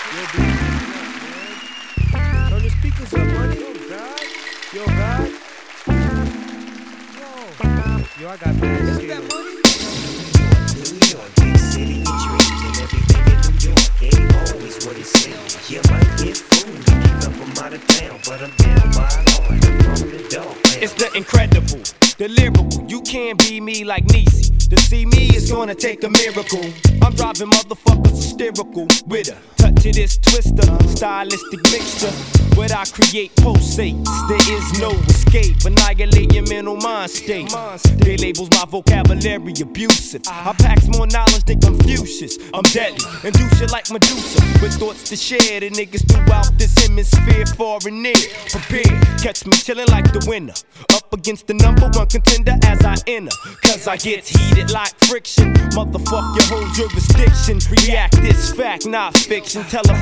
Yo, dude, turn the speakers up, money. Yo, God. Yo, I got bad Is skills. that money? New York, big city of dreams and everything in New York ain't always what it seems. You might get fooled if you come from out of town, but I'm down by law and from the door. It's the incredible, the lyrical. You can't be me like Niecy. To see me is gonna take a miracle. I'm driving motherfuckers hysterical with a touch of this twister, stylistic mixture. What I create pulsates, there is no escape. Annihilate your mental mind state. They labels my vocabulary abusive. I packs more knowledge than Confucius. I'm deadly and do shit like Medusa with thoughts to share. The niggas throughout this hemisphere, far and near. Prepared, catch me chillin' like the winner. Up against the #1 contender as I enter. Cause I get heated like friction. Motherfuck your whole jurisdiction. React this fact, not fiction. Tell 'em